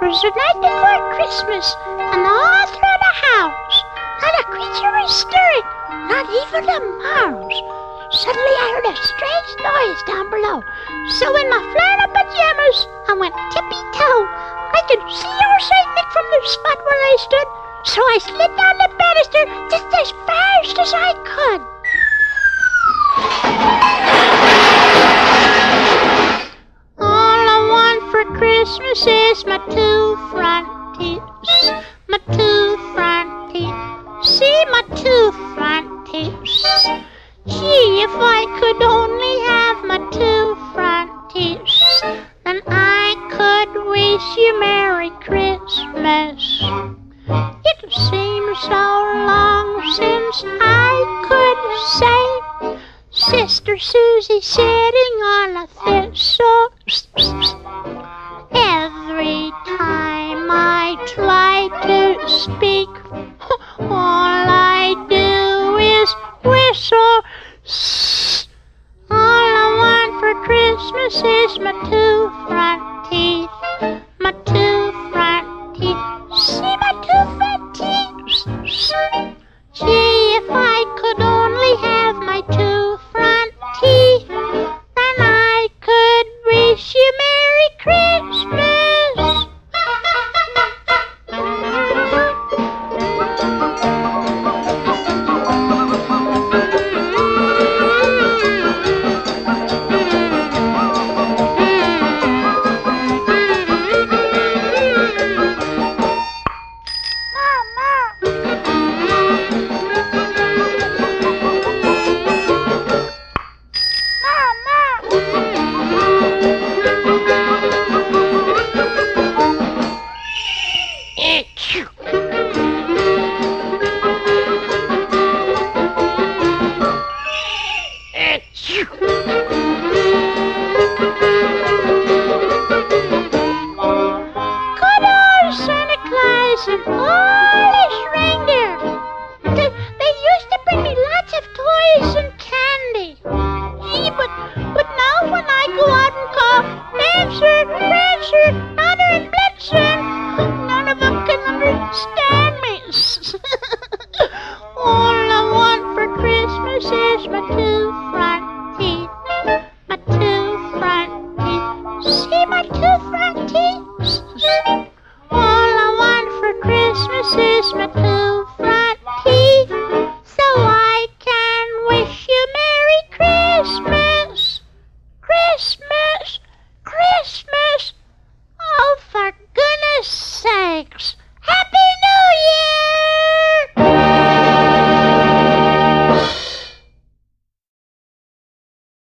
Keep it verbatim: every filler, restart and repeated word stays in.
'twas the night before Christmas, and all through the house not a creature was stirring, not even a mouse. Suddenly I heard a strange noise down below, so in my flannel pajamas I went tippy-toe. I could see old Saint Nick from the spot where I stood, so I slid down the banister just as fast as I could. All I want for Christmas is my two front teeth, my two front teeth. See my two front teeth. Gee, if I could only have my two front teeth, then I could wish you Merry Christmas. It seems so long since I could say Sister Susie sitting on a thistle. Every time I try to speak, all I do is whistle. All I want for Christmas is my two front teeth, my two front teeth. See my two front teeth? Gee, if I could only have my two front teeth, then I could wish you Merry Christmas. And all his reindeer, they, they used to bring me lots of toys and candy. Gee, but, but now when I go out and call Dancer, Prancer, Donner, and Blitzen, none of them can understand me. All I want for Christmas is my two front teeth, my two front teeth. See my two front teeth? All I want for Christmas is my two